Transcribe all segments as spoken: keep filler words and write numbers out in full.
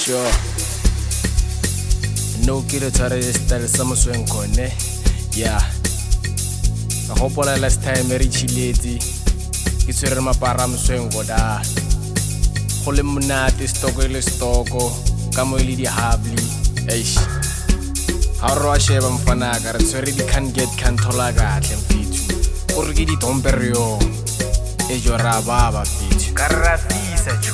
sure. No kilo tare style sa mosweng kone. Yeah. I hope all last time re chileti. Ke tsere mapara mosweng goda. Go le monate stoko le stoko ka mo ile di habli. Eish. Ha ro sheba mfana ka re tsere di can get can thola ka tle mfithu. O re ke di domperio. E jora baba fithu. Ka rafisa jo.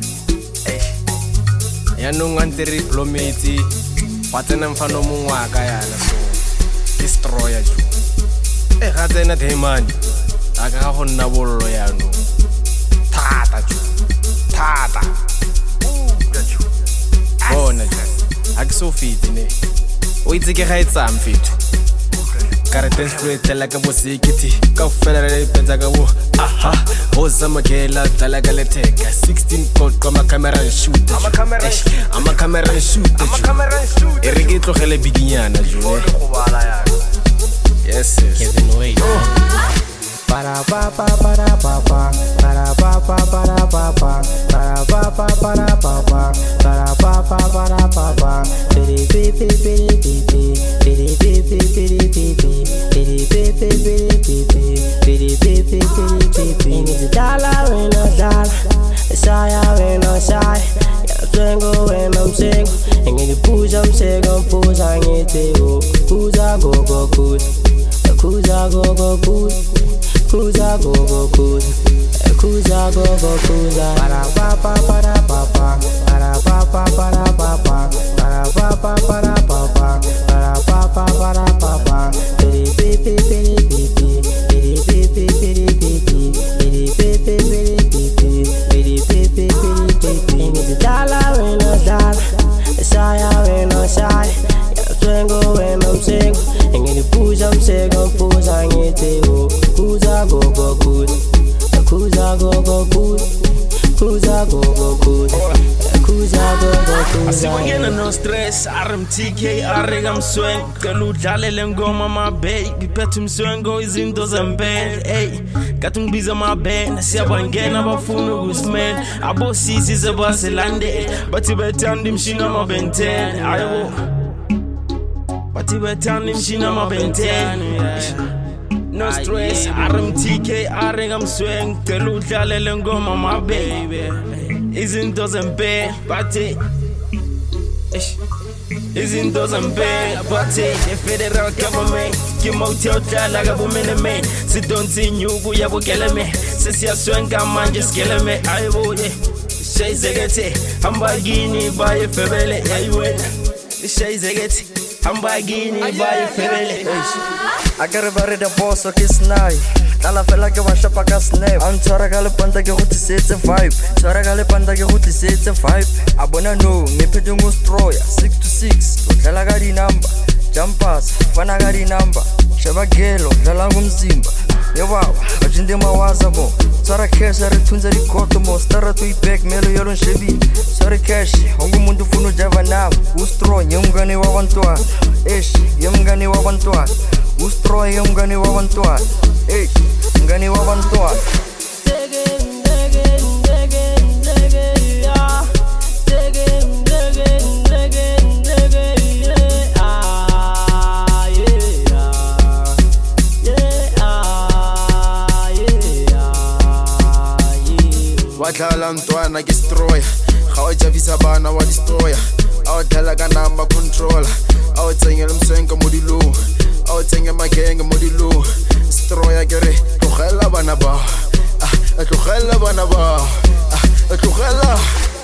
Eish. Ya no ngante re diplomati. Watena mfano mungwa ka yana so destroyer jo. E ga tsena Diamond. Aka ga go nna bollo ya no. Thata jo. Thata. Uga jo. Bona jo. A ke so fiti ne. O itse ke ga etsa mfethu. Ka re dance floor tla ka bo sekiti. Ka fela re penza ka bo. Aha. O sama kela tla ka le teka sixteen code ka ma camera and shoot. Ama camera. Ama camera and shoot. Ama camera and shoot. E re ke tlogele bidinyana jo ne. Go bala ya. Yes yes. Kevin Wade. Para pa pa para pa pa para pa pa para pa pa para pa pa para pa pa para pa pa para pa pa piri pi pi piri pi pi piri pi pi piri pi pi piri pi pi piri pi pi piri pi pi piri pi pi ni dala we no dala saya we no sai ya tengo we no sing ngi puja msego puja ngite o puja go go puja puja go go puja Kuza go go kuza, kuza go go kuza. Para pa pa para pa pa, para pa pa para pa pa, para pa pa para pa pa, para pa pa para pa pa. Piri pi pi piri pi pi, piri pi pi piri pi pi, piri pi pi piri pi pi, piri pi pi piri pi pi. Ni dala we no dala, saya we no sai. Tengo we no sing, ngi puja msego puja ngite o. Kuza go go good, kuza go go good, kuza go go good, kuza go go good. Asiwangena no stress, R M T K, arega msweng, kelu dlalele ngoma mababy, pethu mswengo izinto zembe, hey, katungibiza mabena, siyabangena bafuna ukusmela, abo sisi sebaselande, bathi bethanda imshina mabentene, ayo, bathi bethanda imshina mabentene. No stress, R M T K, arega msweng, kelu dlalele ngoma my baby. Izinto zembe, bathi Izinto zembe, bathi the federal government, kimouthi odlala kabumene me. Sidonsi nyuku yabukele me, sesiyaswenga manje skele me. Ayibuye, shayizekethe, hamba kini baye febele, ayiwena. Shayizekethe, hamba kini baye febele. I got a bari the boss of his night. Tala fela ke washa pa ka snap. Am tshwara ka lepanta ke go tlisetse vibe. Tshwara ka lepanta ke go tlisetse vibe. A bona no, me phete ngo stroya six to six. O dlala ka di number. Jumpers, fana ka di number. Sheba gelo, dlala ngumzimba. Yo baba, ajinde mawaza bo. Tshwara cash re thunza di koto mo. Stara to back melo yolo nshebi. Sorry cash, ongumuntu funa ujava nami. U strong yemngane wa bantwana. Eish, yemngane wa bantwana. Ustroy mngani wa bantwana, eh, mngani wa bantwana. Wadlala mntwana ke destroyer, ga o javisa bana wa destroyer. A o dlala ka number controller, a o tsengela mswenka mo dilong. O tsenga magenge mo dilong. Destroyer ke re tlogela bana ba, ah tlogela bana ba, ah tlogela